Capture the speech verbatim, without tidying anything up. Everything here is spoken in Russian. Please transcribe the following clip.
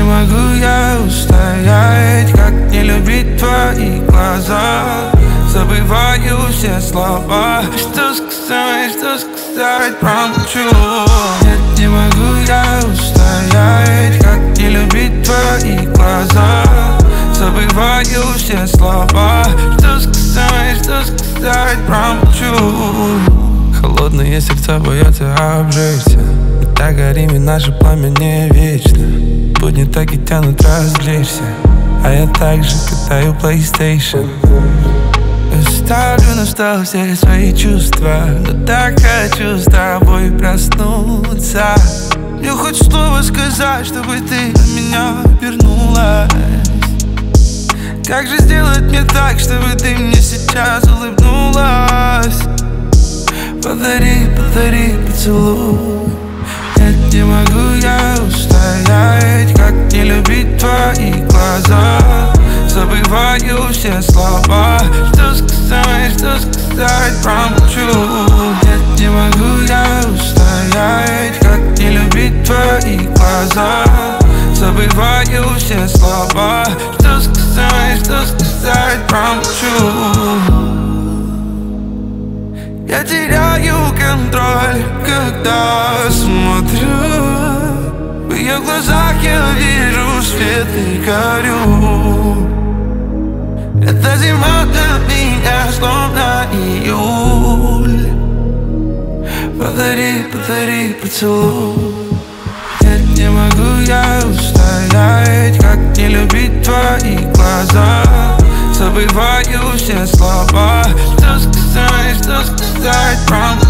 могу я устоять, как не любить твои глаза. Забываю все слова, что сказать, что сказать, промолчу. Нет, не могу я устоять, как не любить твои глаза. Забываю все слова, что сказать, что сказать, промолчу. Холодные сердца боятся обжечься. Мы так горим, и наше пламя не вечно. Будни так и тянут развлечься, а я также катаю PlayStation. Ставлю на стол все свои чувства, но так хочу с тобой проснуться. Мне хоть слово сказать, чтобы ты на меня вернулась. Как же сделать мне так, чтобы ты мне сейчас улыбнулась? Подари, подари поцелуй. Нет, не могу я устоять, как не любить твои глаза. Забываю все слова, что сказать, что сказать, промолчу. Нет, не могу я устоять, как не любить твои глаза. Забываю все слова, что сказать, что сказать, промолчу. Я теряю контроль, когда смотрю. В ее глазах я вижу свет и горю. Эта зима для меня словно июль. Подари, подари поцелуй. Нет, не могу я устоять, как не любить твои глаза. Забываю все слова, что сказать, что сказать, промолчу.